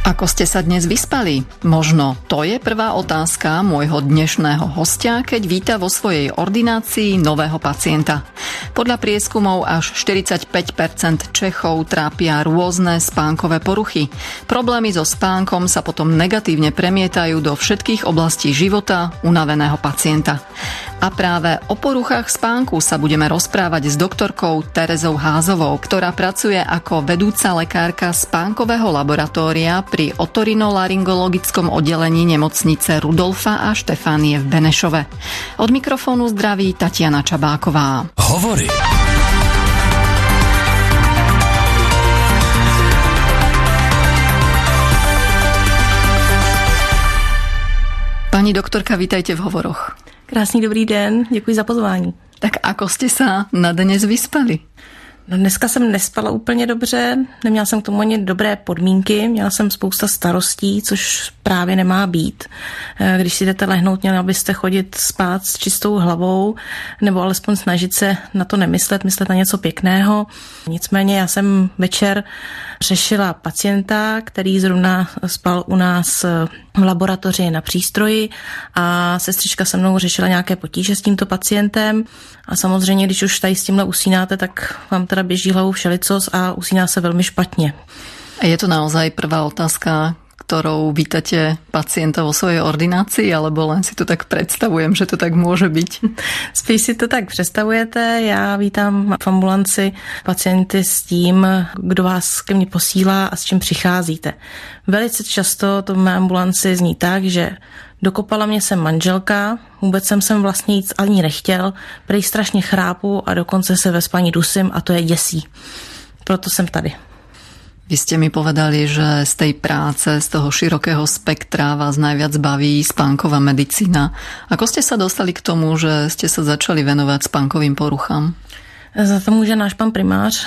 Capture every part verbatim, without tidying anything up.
Ako ste sa dnes vyspali? Možno to je prvá otázka môjho dnešného hostia, keď víta vo svojej ordinácii nového pacienta. Podľa prieskumov až štyridsaťpäť percent Čechov trápia rôzne spánkové poruchy. Problémy so spánkom sa potom negatívne premietajú do všetkých oblastí života unaveného pacienta. A práve o poruchách spánku sa budeme rozprávať s doktorkou Terezou Házovou, ktorá pracuje ako vedúca lekárka spánkového laboratória pri otorinolaryngologickom oddelení nemocnice Rudolfa a Štefánie v Benešove. Od mikrofónu zdraví Tatiana Čabáková. Hovory. Pani doktorka, vítajte v Hovoroch. Krásný dobrý den, děkuji za pozvání. Tak ako ste sa na dnes vyspali? No dneska jsem nespala úplně dobře, neměla jsem k tomu ani dobré podmínky, měla jsem spousta starostí, což právě nemá být. Když si jdete lehnout, měla byste chodit spát s čistou hlavou, nebo alespoň snažit se na to nemyslet, myslet na něco pěkného. Nicméně já jsem večer řešila pacienta, který zrovna spal u nás v laboratoři na přístroji a sestřička se mnou řešila nějaké potíže s tímto pacientem a samozřejmě, když už tady s tímhle usínáte, tak vám teda běží hlavou všelicos a usíná se velmi špatně. A je to naozaj prvá otázka, ktorou vítate pacienta vo svojej ordinácii, alebo len si to tak predstavujem, že to tak môže byť? Spíš si to tak představujete. Já vítám v ambulanci pacienty s tím, kdo vás ke mně posílá a s čím přicházíte. Velice často to v mé ambulanci zní tak, že dokopala mě sem manželka, vůbec jsem sem vlastně nic ani nechtěl, prý strašně chrápu a dokonce se ve spaní dusím a to je děsí. Proto jsem tady. Vy ste mi povedali, že z tej práce, z toho širokého spektra vás najviac baví spánková medicína. Ako ste sa dostali k tomu, že ste sa začali venovať spánkovým poruchám? Za to může náš pan primář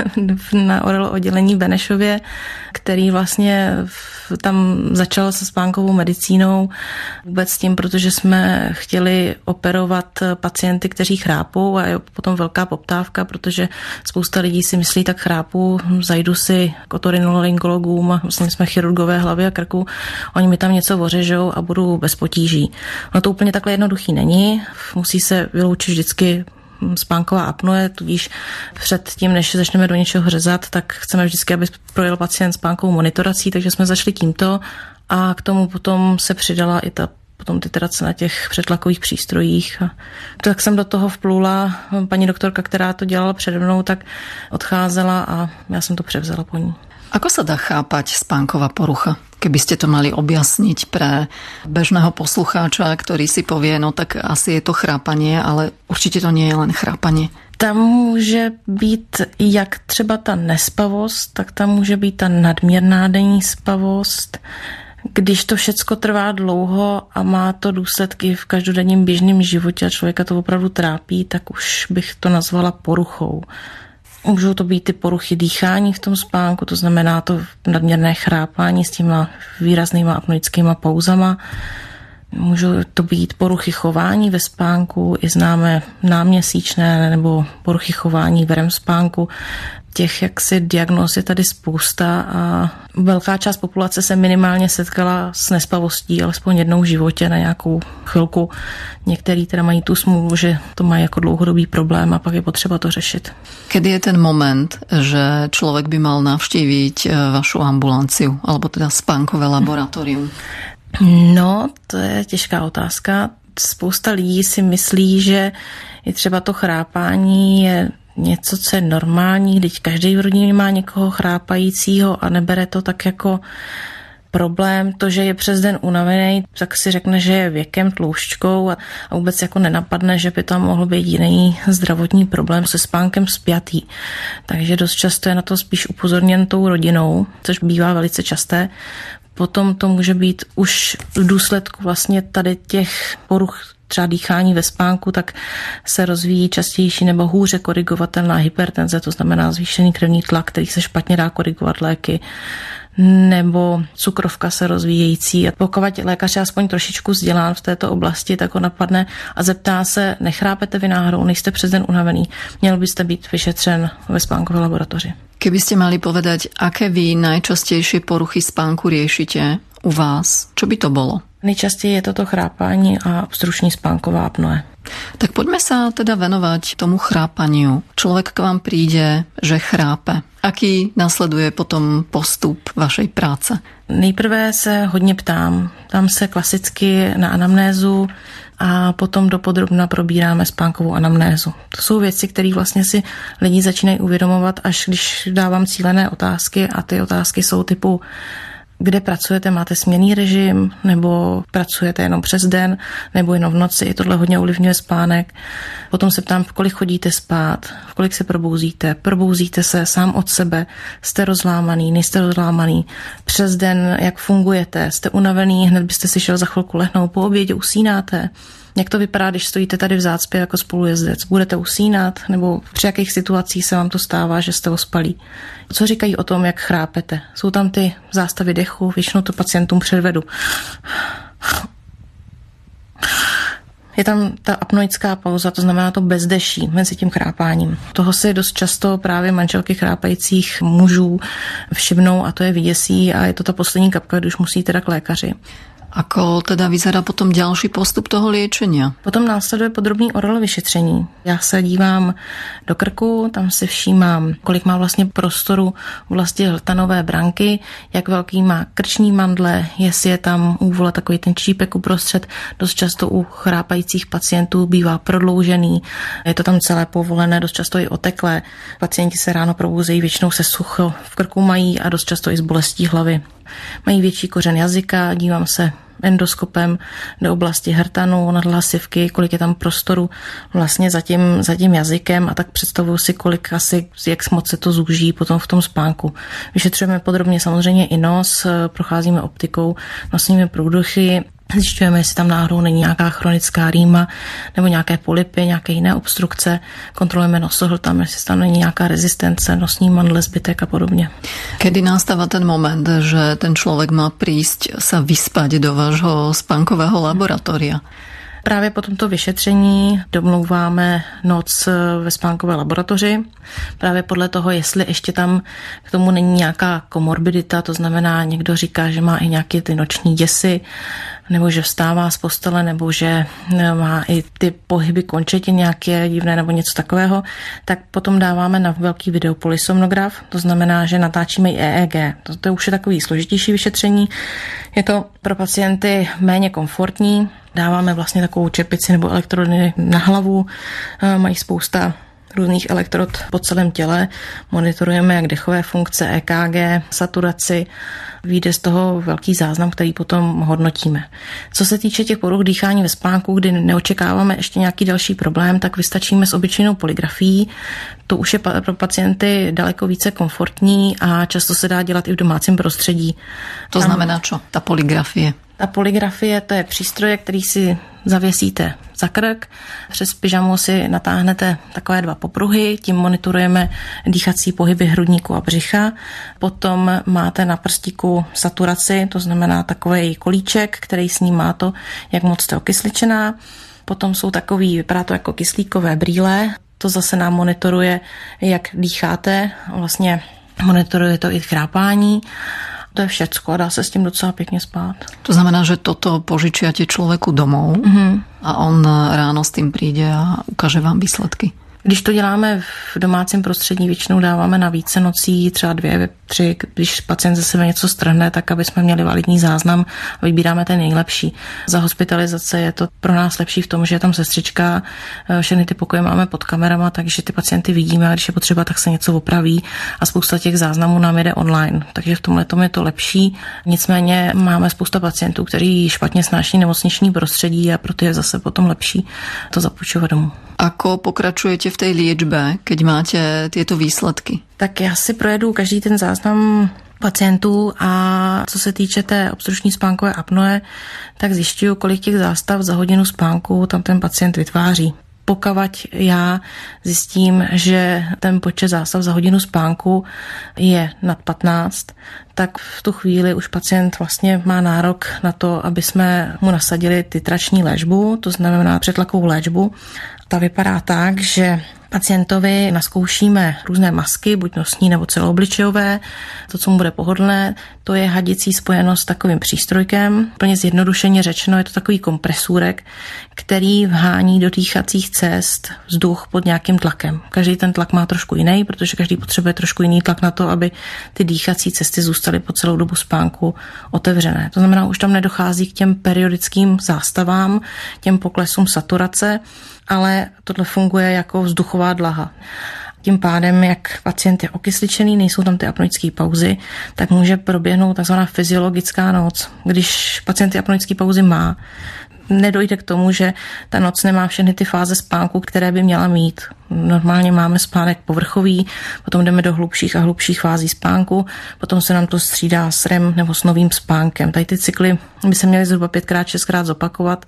na orelo oddělení v Benešově, který vlastně tam začal se spánkovou medicínou vůbec tím, protože jsme chtěli operovat pacienty, kteří chrápou a je potom velká poptávka, protože spousta lidí si myslí, tak chrápu, zajdu si k otorinolaryngologům, vlastně jsme chirurgové hlavy a krku, oni mi tam něco ořežou a budu bez potíží. No to úplně takhle jednoduchý není, musí se vyloučit vždycky spánková apnoe, tudíž před tím, než začneme do něčeho řezat, tak chceme vždycky, aby projel pacient spánkovou monitorací, takže jsme začali tímto a k tomu potom se přidala i ta potom ty terace na těch přetlakových přístrojích. A tak jsem do toho vplula, paní doktorka, která to dělala přede mnou, tak odcházela a já jsem to převzala po ní. Ako sa dá chápať spánková porucha? Keby ste to mali objasniť pre bežného poslucháča, ktorý si povie, no tak asi je to chrápanie, ale určite to nie je len chrápanie. Tam může být jak třeba ta nespavost, tak tam může být ta nadměrná denní spavost. Když to všecko trvá dlouho a má to důsledky v každodenním běžném životě a člověka to opravdu trápí, tak už bych to nazvala poruchou. Můžou to být ty poruchy dýchání v tom spánku, to znamená to nadměrné chrápání s těma výraznýma apnoickýma pauzama. Můžou to být poruchy chování ve spánku, i známe náměsíčné nebo poruchy chování v R E M spánku. Těch jaksi diagnóz je tady spousta a velká část populace se minimálně setkala s nespavostí alespoň jednou v životě na nějakou chvilku. Některý teda mají tu smůlu, že to mají jako dlouhodobý problém a pak je potřeba to řešit. Kedy je ten moment, že člověk by mal navštíviť vašu ambulanciu alebo teda spánkové laboratorium? No, to je těžká otázka. Spousta lidí si myslí, že i třeba to chrápání je něco, co je normální, když každý v rodině má někoho chrápajícího a nebere to tak jako problém. To, že je přes den unavený, tak si řekne, že je věkem, tloušťkou a, a vůbec jako nenapadne, že by tam mohl být jiný zdravotní problém se spánkem spjatý. Takže dost často je na to spíš upozorněn tou rodinou, což bývá velice časté. Potom to může být už v důsledku vlastně tady těch poruch třeba dýchání ve spánku, tak se rozvíjí častější nebo hůře korigovatelná hypertenze, to znamená zvýšený krevní tlak, který se špatně dá korigovat léky, nebo cukrovka se rozvíjející. A pokud lékař je aspoň trošičku vzdělán v této oblasti, tak ho napadne a zeptá se, nechrápete vy náhodou, nejste přes den unavený, měl byste být vyšetřen ve spánkové laboratoři. Keby ste mali povedať, aké vy najčastejšie poruchy spánku riešite u vás, čo by to bolo? Nejčastěji je toto chrápání a obstrukční spánková apnoe. Tak poďme sa teda venovať tomu chrápaniu. Človek k vám príde, že chrápe. Aký nasleduje potom postup vašej práce? Nejprve se hodně ptám. Ptám se klasicky na anamnézu a potom dopodrobna probíráme spánkovou anamnézu. To jsou věci, které vlastně si lidi začínají uvědomovat, až když dávám cílené otázky a ty otázky jsou typu kde pracujete, máte směnný režim, nebo pracujete jenom přes den, nebo jenom v noci, tohle hodně ovlivňuje spánek. Potom se ptám, v kolik chodíte spát, v kolik se probouzíte, probouzíte se sám od sebe, jste rozlámaný, nejste rozlámaný, přes den, jak fungujete, jste unavený, hned byste si šel za chvilku lehnout, po obědě usínáte. Jak to vypadá, když stojíte tady v zácpě jako spolujezdec? Budete usínat? Nebo při jakých situacích se vám to stává, že jste ospalí? Co říkají o tom, jak chrápete? Jsou tam ty zástavy dechu, většinou to pacientům předvedu. Je tam ta apnoická pauza, to znamená to bezdeší mezi tím chrápáním. Toho si dost často právě manželky chrápajících mužů všimnou a to je vyděsí a je to ta poslední kapka, když musí teda k lékaři. Ako teda vyzerá potom ďalší postup toho liečenia? Potom následuje podrobný oral vyšetření. Já se dívám do krku, tam si všímám, kolik má vlastně prostoru v oblasti hltanové branky, jak velký má krční mandle, jestli je tam úvole takový ten čípek uprostřed. Dost často u chrápajících pacientů bývá prodloužený, je to tam celé povolené, dost často i oteklé. Pacienti se ráno probouzejí, většinou se sucho v krku mají a dost často i s bolestí hlavy. Mají větší kořen jazyka, dívám se endoskopem do oblasti hrtanu, nadhlasivky, kolik je tam prostoru vlastně za tím, za tím jazykem a tak představuju si, kolik asi, jak moc se to zúží potom v tom spánku. Vyšetřujeme podrobně samozřejmě i nos, procházíme optikou, nosními průduchy, zjišťujeme, jestli tam náhodou není nějaká chronická rýma nebo nějaké polypy, nějaké jiné obstrukce. Kontrolujeme nosohltam, jestli tam není nějaká rezistence, nosní mandle, zbytek a podobně. Kedy nastáva ten moment, že ten člověk má prísť sa vyspať do vášho spánkového laboratória? Právě po tomto vyšetření domlouváme noc ve spánkové laboratoři. Právě podle toho, jestli ještě tam k tomu není nějaká komorbidita, to znamená, někdo říká, že má i nějaké ty noční děsy, nebo že vstává z postele, nebo že má i ty pohyby končetin nějaké divné nebo něco takového, tak potom dáváme na velký videopolisomnograf, to znamená, že natáčíme i E E G. To, to je už je takový složitější vyšetření. Je to pro pacienty méně komfortní, dáváme vlastně takovou čepici nebo elektrody na hlavu, mají spousta různých elektrod po celém těle, monitorujeme jak dechové funkce, E K G, saturaci, vyjde z toho velký záznam, který potom hodnotíme. Co se týče těch poruch dýchání ve spánku, kdy neočekáváme ještě nějaký další problém, tak vystačíme s obyčejnou polygrafií. To už je pro pacienty daleko více komfortní a často se dá dělat i v domácím prostředí. To znamená čo? Ta polygrafie? Ta polygrafie, to je přístroj, který si zavěsíte za krk, přes pyžamu si natáhnete takové dva popruhy, tím monitorujeme dýchací pohyby hrudníku a břicha. Potom máte na prstíku saturaci, to znamená takový kolíček, který snímá to, jak moc jste okysličená. Potom jsou takový, vypadá to jako kyslíkové brýle, to zase nám monitoruje, jak dýcháte, vlastně monitoruje to i chrápání. To je všecko a dá se s tím docela pěkně spát. To znamená, že toto požičiate človeku domov mm-hmm. a on ráno s tým príde a ukáže vám výsledky. Když to děláme v domácím prostředí, většinou dáváme na více nocí, třeba dvě, tři, když pacient ze sebe něco strhne, tak aby jsme měli validní záznam a vybíráme ten nejlepší. Za hospitalizace je to pro nás lepší v tom, že je tam sestřička, všechny ty pokoje máme pod kamerama, takže ty pacienty vidíme a když je potřeba, tak se něco opraví a spousta těch záznamů nám jede online, takže v tomhle tom je to lepší. Nicméně máme spousta pacientů, kteří špatně snáší nemocniční prostředí a proto je zase potom lepší to zapůjčovat domů. Ako pokračujete v tej liečbe, keď máte tieto výsledky? Tak já si projedu každý ten záznam pacientů a co se týče té obstrukční spánkové apnoe, tak zjišťuju, kolik těch zástav za hodinu spánku tam ten pacient vytváří. Pokud já zjistím, že ten počet zástav za hodinu spánku je nad patnáct, tak v tu chvíli už pacient vlastně má nárok na to, aby jsme mu nasadili titrační léčbu, to znamená přetlakovou léčbu. Ta vypadá tak, že pacientovi naskoušíme různé masky, buď nosní nebo celoobličejové. To, co mu bude pohodlné, to je hadicí spojeno s takovým přístrojkem. Plně zjednodušeně řečeno, je to takový kompresůrek, který vhání do dýchacích cest vzduch pod nějakým tlakem. Každý ten tlak má trošku jiný, protože každý potřebuje trošku jiný tlak na to, aby ty dýchací cesty zůstaly po celou dobu spánku otevřené. To znamená, už tam nedochází k těm periodickým zástavám, těm poklesům saturace, ale tohle funguje jako vzduchová dlaha. Tím pádem, jak pacient je okysličený, nejsou tam ty apnoické pauzy, tak může proběhnout takzvaná fyziologická noc. Když pacient ty apnoické pauzy má, nedojde k tomu, že ta noc nemá všechny ty fáze spánku, které by měla mít. Normálně máme spánek povrchový, potom jdeme do hlubších a hlubších fází spánku, potom se nám to střídá s R E M nebo s novým spánkem. Tady ty cykly by se měly zhruba pětkrát, šestkrát zopakovat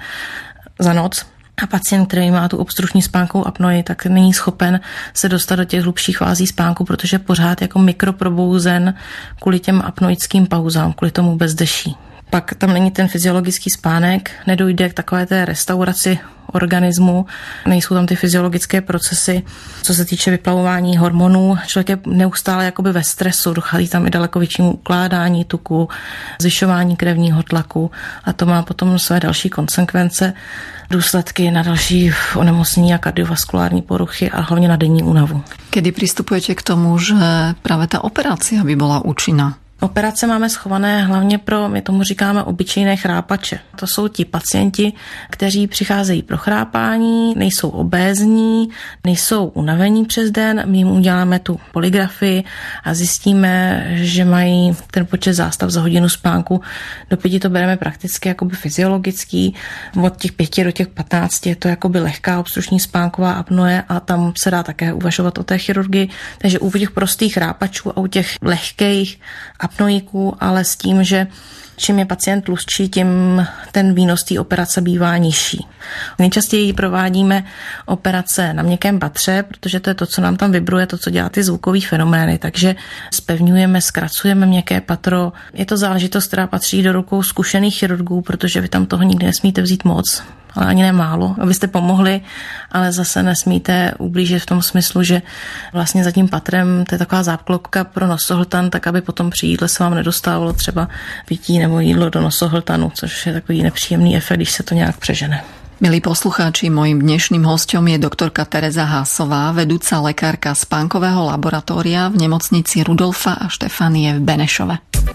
za noc. A pacient, který má tu obstrukční spánkovou apnoji, tak není schopen se dostat do těch hlubších fází spánku, protože pořád jako mikroprobouzen kvůli těm apnoickým pauzám, kvůli tomu bezdeší. Pak tam není ten fyziologický spánek, nedojde k takové té restauraci organismu, nejsou tam ty fyziologické procesy, co se týče vyplavování hormonů. Člověk je neustále jakoby ve stresu, dochází tam i daleko většímu ukládání tuku, zvyšování krevního tlaku a to má potom své další konsekvence, důsledky na další onemocnění a kardiovaskulární poruchy a hlavně na denní únavu. Kedy pristupujete k tomu, že právě ta operace by byla účinná? Operace máme schované hlavně pro, my tomu říkáme, obyčejné chrápače. To jsou ti pacienti, kteří přicházejí pro chrápání, nejsou obézní, nejsou unavení přes den. My jim uděláme tu polygrafii a zjistíme, že mají ten počet zástav za hodinu spánku. Do pěti to bereme prakticky jakoby fyziologický. Od těch pěti do těch patnácti je to jakoby lehká obstrukční spánková apnoe a tam se dá také uvažovat o té chirurgii. Takže u těch prostých chrápačů a u těch lehkých apnoiků, ale s tím, že čím je pacient tlustší, tím ten výnos té operace bývá nižší. Nejčastěji provádíme operace na měkkém patře, protože to je to, co nám tam vibruje, to, co dělá ty zvukové fenomény, takže zpevňujeme, zkracujeme měkké patro. Je to záležitost, která patří do rukou zkušených chirurgů, protože vy tam toho nikdy nesmíte vzít moc, ale ani nemálo, abyste pomohli, ale zase nesmíte ublížit v tom smyslu, že vlastně za tím patrem to je taková záklopka pro nosohltan, tak aby potom při jídle se vám nedostávalo třeba pití nebo jídlo do nosohltanu, což je takový nepříjemný efekt, když se to nějak přežene. Milí poslucháči, mojím dnešným hosťom je doktorka Tereza Hásová, vedúca lekárka spánkového laboratória v nemocnici Rudolfa a Štefanie v Benešove.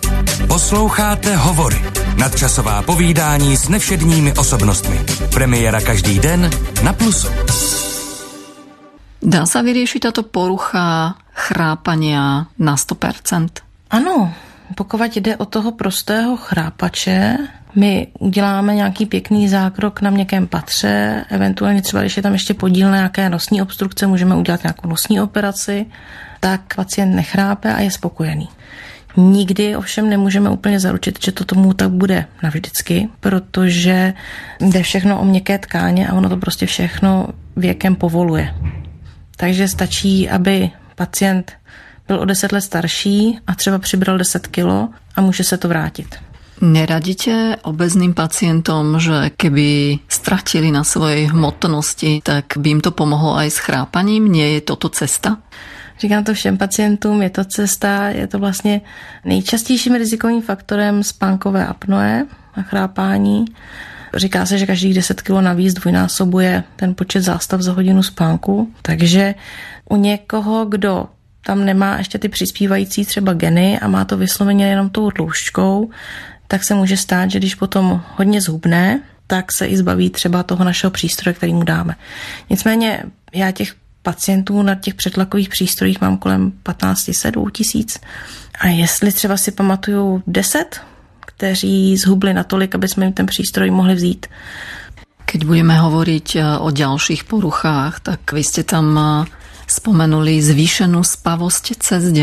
Posloucháte Hovory, nadčasová povídání s nevšedními osobnostmi. Premiéra každý den na Plusu. Dá sa vyriešiť táto porucha chrápania na sto percent? Ano, pokud jde o toho prostého chrápače, my uděláme nějaký pěkný zákrok na měkkém patře, eventuálně třeba, když je tam ještě podíl na nějaké nosní obstrukce, můžeme udělat nějakou nosní operaci, tak pacient nechrápe a je spokojený. Nikdy ovšem nemůžeme úplně zaručit, že to tomu tak bude navždycky, protože jde všechno o měkké tkáně a ono to prostě všechno věkem povoluje. Takže stačí, aby pacient byl o deset let starší a třeba přibral deset kilo a může se to vrátit. Neradíte obezným pacientom, že keby stratili na svojej hmotnosti, tak by jim to pomohlo aj s chrápaním? Nie je toto cesta? Říkám to všem pacientům, je to cesta, je to vlastně nejčastějším rizikovým faktorem spánkové apnoe a chrápání. Říká se, že každých deset kilo navíc dvojnásobuje ten počet zástav za hodinu spánku, takže u někoho, kdo tam nemá ještě ty přispívající třeba geny a má to vysloveně jenom tou tloušťkou, tak se může stát, že když potom hodně zhubne, tak se i zbaví třeba toho našeho přístroje, který mu dáme. Nicméně já těch pacientů na těch přetlakových přístrojích mám kolem patnáct set tisíc a jestli třeba si pamatuju deset, kteří zhubli natolik, aby jsme jim ten přístroj mohli vzít. Keď budeme hovoriť o ďalších poruchách, tak vy ste tam spomenuli zvýšenú spavosť cez deň.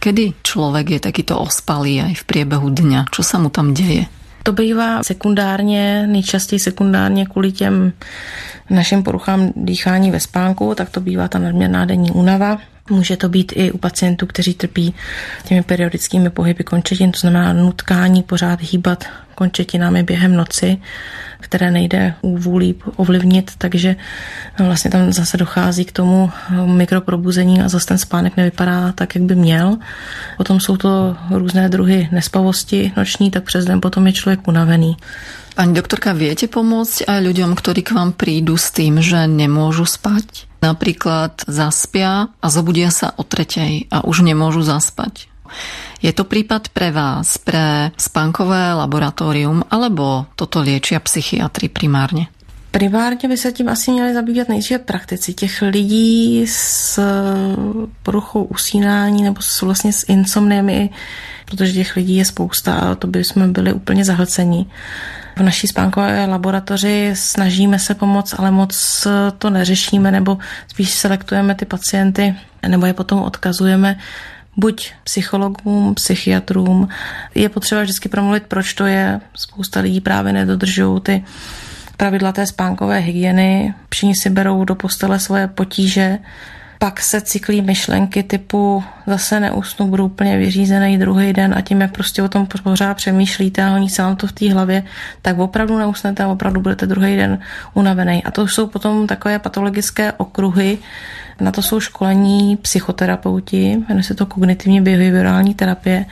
Kedy člověk je takýto ospalý aj v priebehu dňa? Čo sa mu tam deje? To bývá sekundárně, nejčastěji sekundárně kvůli těm našim poruchám dýchání ve spánku, tak to bývá ta nadměrná denní únava. Může to být i u pacientů, kteří trpí těmi periodickými pohyby končetin, to znamená nutkání pořád hýbat končetinami během noci, které nejde vůlí ovlivnit, takže vlastně tam zase dochází k tomu mikroprobuzení a zase ten spánek nevypadá tak, jak by měl. Potom jsou to různé druhy nespavosti noční, tak přes den potom je člověk unavený. Pani doktorka, viete pomôcť aj ľuďom, ktorí k vám prídu s tým, že nemôžu spať? Napríklad zaspia a zobudia sa o tretej a už nemôžu zaspať. Je to prípad pre vás, pre spánkové laboratórium, alebo toto liečia psychiatri primárne? Primárně by se tím asi měli zabývat nejdříve praktici. Těch lidí s poruchou usínání nebo s, vlastně s insomniemi, protože těch lidí je spousta a to by jsme byli úplně zahlcení. V naší spánkové laboratoři snažíme se pomoct, ale moc to neřešíme, nebo spíš selektujeme ty pacienty, nebo je potom odkazujeme buď psychologům, psychiatrům. Je potřeba vždycky promluvit, proč to je. Spousta lidí právě nedodržují ty pravidla té spánkové hygieny, všichni si berou do postele svoje potíže, pak se cyklí myšlenky typu zase neusnu, budu úplně vyřízený druhý den a tím, jak prostě o tom pořád přemýšlíte a honí se vám to v té hlavě, tak opravdu neusnete a opravdu budete druhý den unavený. A to jsou potom takové patologické okruhy, na to jsou školení psychoterapeuti, jmenuje se to kognitivní behaviorální terapie,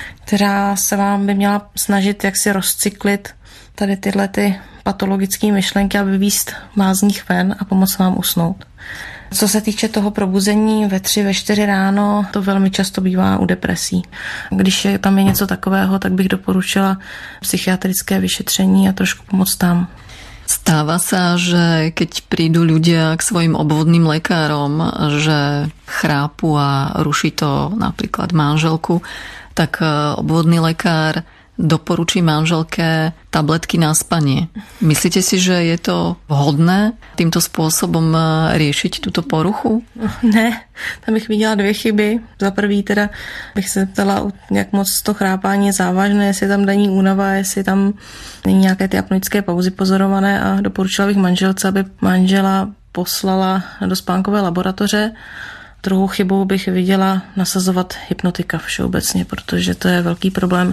která se vám by měla snažit jak si rozcyklit tady tyhle ty patologické myšlenky a vyvíst vás z nich ven a pomoct vám usnout. Co se týče toho probuzení ve tři, ve čtyři ráno, to velmi často bývá u depresí. Když je tam je něco takového, tak bych doporučila psychiatrické vyšetření a trošku pomoct tam. Stáva sa, že keď prídu ľudia k svojim obvodným lekárom, že chrápu a ruší to napríklad manželku, tak obvodný lekár doporučí manželke tabletky na spanie. Myslíte si, že je to vhodné týmto spôsobom riešiť túto poruchu? Ne, tam bych viděla dvě chyby. Za prvý teda bych se ptala, jak moc to chrápání je závažné, jestli tam denní únava, jestli tam není nějaké ty apnoické pauzy pozorované a doporučila bych manželce, aby manžela poslala do spánkové laboratoře. Druhou chybou bych viděla nasazovat hypnotika všeobecně, protože to je velký problém.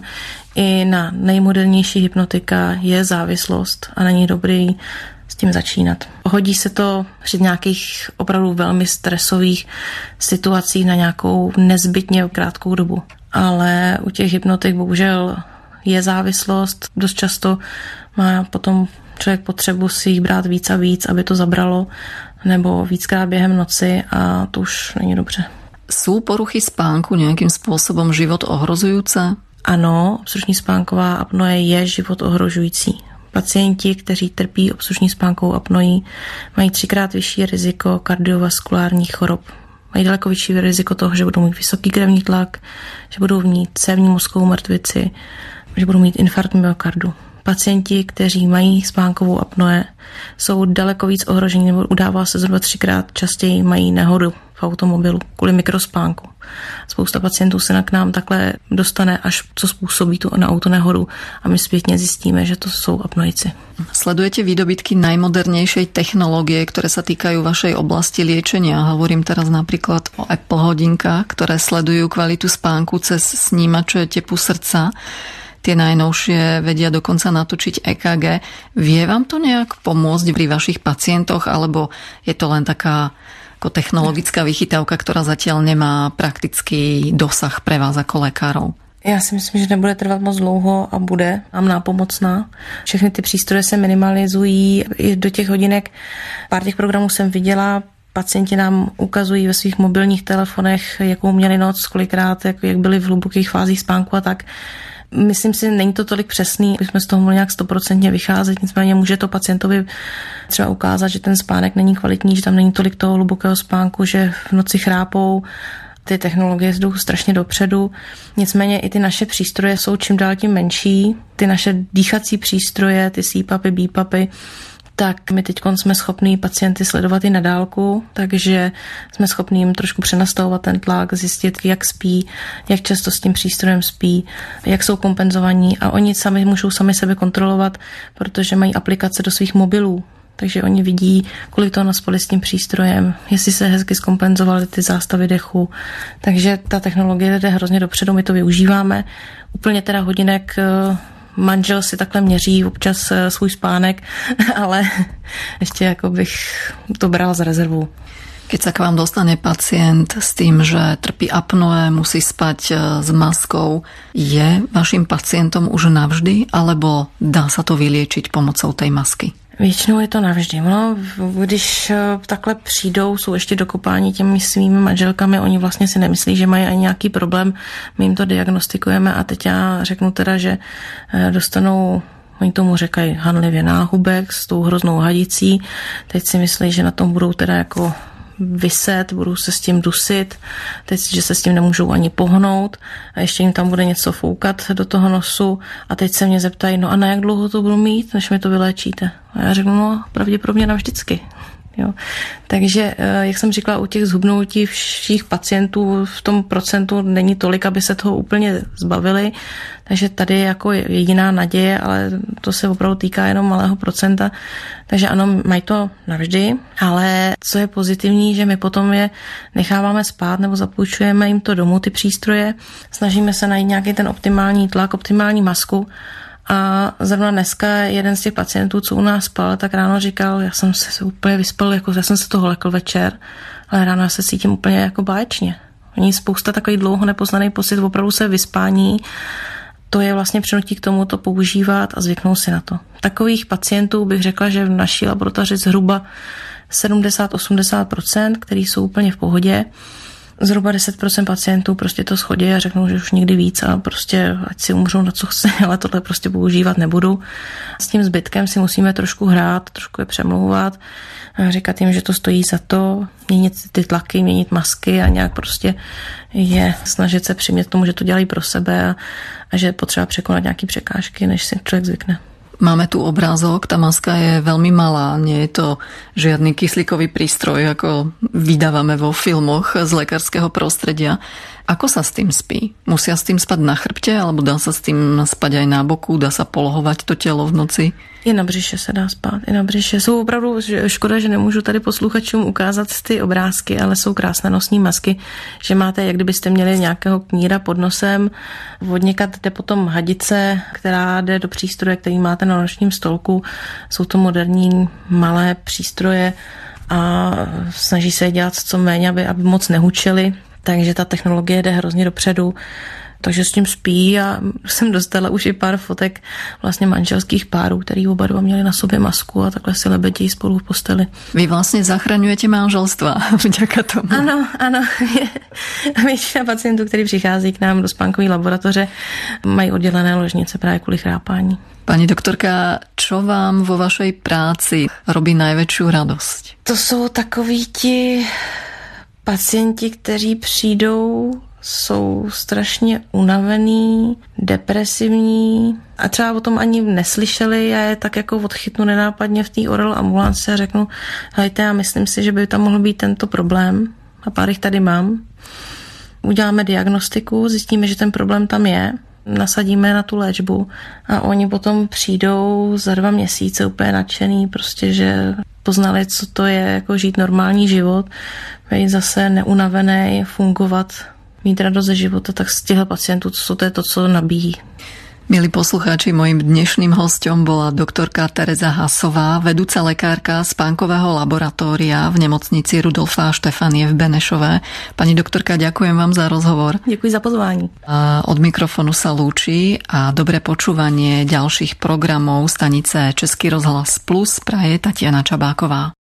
I na nejmodernější hypnotika je závislost a není dobrý s tím začínat. Hodí se to při nějakých opravdu velmi stresových situacích na nějakou nezbytně krátkou dobu. Ale u těch hypnotik bohužel je závislost. Dost často má potom člověk potřebu si jich brát víc a víc, aby to zabralo, nebo víckrát během noci a to už není dobře. Sú poruchy spánku nějakým způsobem život ohrozujúce? Ano, obstruční spánková apnoe je život ohrožující. Pacienti, kteří trpí obstruční spánkovou apnoí, mají třikrát vyšší riziko kardiovaskulárních chorob. Mají daleko vyšší riziko toho, že budou mít vysoký krevní tlak, že budou mít cévní mozkovou mrtvici, že budou mít infarkt myokardu. Pacienti, kteří mají spánkovou apnoe, jsou daleko víc ohrožení, nebo udává se zhruba třikrát častěji mají nehodu v automobilu kvůli mikrospánku. Spousta pacientů se k nám takhle dostane, až co způsobí tu na autonehodu a my zpětně zjistíme, že to jsou apnoici. Sledujete výdobytky najmodernejšej technológie, ktoré sa týkajú vašej oblasti liečenia? Hovorím teraz napríklad o Apple hodinkách, ktoré sledujú kvalitu spánku cez snímače tepu srdca. Tie najnovšie vedia dokonca natočiť é ká gé. Vie vám to nejak pomôcť pri vašich pacientoch, alebo je to len taká ako technologická vychytávka, ktorá zatiaľ nemá praktický dosah pre vás ako lekárov? Já si myslím, že nebude trvat moc dlouho a bude nám nápomocná. Všechny ty přístroje se minimalizují i do těch hodinek. Pár těch programů jsem viděla, pacienti nám ukazují ve svých mobilních telefonech, jakou měli noc, kolikrát, jak, jak byli v hlubokých fázích spánku a tak. Myslím si, není to tolik přesný, bychom z toho mohli nějak stoprocentně vycházet, nicméně může to pacientovi třeba ukázat, že ten spánek není kvalitní, že tam není tolik toho hlubokého spánku, že v noci chrápou. Ty technologie jdou strašně dopředu, nicméně i ty naše přístroje jsou čím dál tím menší. Ty naše dýchací přístroje, ty C PAPy, B PAPy, tak my teď jsme schopní pacienty sledovat i na dálku, takže jsme schopní jim trošku přenastavovat ten tlak, zjistit, jak spí, jak často s tím přístrojem spí, jak jsou kompenzovaní a oni sami můžou sami sebe kontrolovat, protože mají aplikace do svých mobilů. Takže oni vidí, kolik toho naspali s tím přístrojem, jestli se hezky zkompenzovaly ty zástavy dechu. Takže ta technologie jde hrozně dopředu, my to využíváme. Úplně teda hodinek manžel si takhle měří občas svůj spánek, ale ještě jako bych to bral za rezervu. Keď sa k vám dostane pacient s tým, že trpí apnoe, musí spať s maskou, je vašim pacientom už navždy, alebo dá sa to vyliečiť pomocou tej masky? Většinou je to navždy. No, když takhle přijdou, jsou ještě dokopáni těmi svými manželkami, oni vlastně si nemyslí, že mají ani nějaký problém, my jim to diagnostikujeme a teď já řeknu teda, že dostanou, oni tomu říkají hanlivě náhubek s tou hroznou hadicí, teď si myslí, že na tom budou teda jako vyset, budou se s tím dusit, teď, že se s tím nemůžou ani pohnout a ještě jim tam bude něco foukat do toho nosu a teď se mě zeptají, no a na jak dlouho to budu mít, než mi to vyléčíte? A já řeknu, no pravděpodobně navždycky. Jo. Takže, jak jsem říkala, u těch zhubnutí všech pacientů v tom procentu není tolik, aby se toho úplně zbavili, takže tady je jako jediná naděje, ale to se opravdu týká jenom malého procenta, takže ano, mají to navždy, ale co je pozitivní, že my potom je necháváme spát nebo zapůjčujeme jim to domů, ty přístroje, snažíme se najít nějaký ten optimální tlak, optimální masku. A zrovna dneska jeden z těch pacientů, co u nás spal, tak ráno říkal, já jsem se úplně vyspal, jako já jsem se toho lekl večer, ale ráno já se cítím úplně jako báječně. Oni spousta takový dlouho nepoznaný pocit opravdu se vyspání, to je vlastně přinutí k tomu to používat a zvyknout si na to. Takových pacientů bych řekla, že v naší laboratoři zhruba sedmdesát až osmdesát procent, který jsou úplně v pohodě. Zhruba deset procent pacientů prostě to schodí a řeknou, že už nikdy víc a prostě ať si umřou na co chce, ale tohle prostě používat nebudu. S tím zbytkem si musíme trošku hrát, trošku je přemlouvat, říkat jim, že to stojí za to, měnit ty tlaky, měnit masky a nějak prostě je snažit se přimět tomu, že to dělají pro sebe a, a že je potřeba překonat nějaké překážky, než si člověk zvykne. Máme tu obrázok, tá maska je veľmi malá, nie je to žiadny kyslíkový prístroj, ako vydávame vo filmoch z lekárskeho prostredia. Ako sa s tým spí? Musia s tým spať na chrbte, alebo dá sa s tým spať aj na boku, dá sa polohovať to telo v noci? I na břiše se dá spát, i na břiše. Jsou opravdu, škoda, že nemůžu tady posluchačům ukázat ty obrázky, ale jsou krásné nosní masky, že máte, jak kdybyste měli nějakého kníra pod nosem, odněkat jde potom hadice, která jde do přístroje, který máte na nočním stolku. Jsou to moderní malé přístroje a snaží se dělat co méně, aby, aby moc nehučeli, takže ta technologie jde hrozně dopředu. Takže s tím spí a jsem dostala už i pár fotek vlastně manželských párů, který oba dva měli na sobě masku a takhle si lebedí spolu v posteli. Vy vlastně zachraňujete manželstva vďaka tomu. Ano, ano. Většina pacientů, kteří přichází k nám do spánkové laboratoře, mají oddělené ložnice právě kvůli chrápání. Pani doktorka, čo vám vo vašej práci robí najväčšiu radosť? To jsou takoví ti pacienti, kteří přijdou, jsou strašně unavený, depresivní a třeba o tom ani neslyšeli. Já je tak jako odchytnu nenápadně v té Orel ambulanci a řeknu, hejte, já myslím si, že by tam mohl být tento problém a pár jich tady mám. Uděláme diagnostiku, zjistíme, že ten problém tam je, nasadíme na tu léčbu a oni potom přijdou za dva měsíce úplně nadšený, prostě, že poznali, co to je jako žít normální život, být zase neunavený, fungovat, mít radost ze života, tak z těchto pacientů co to je to, co nabíjí. Milí poslucháči, mojím dnešným hosťom bola doktorka Tereza Hasová, vedúca lekárka spánkového laboratória v nemocnici Rudolfa a Štefanie v Benešové. Pani doktorka, ďakujem vám za rozhovor. Děkuji za pozvání. A od mikrofonu sa lúči a dobré počúvanie ďalších programov stanice Český rozhlas Plus praje Tatiana Čabáková.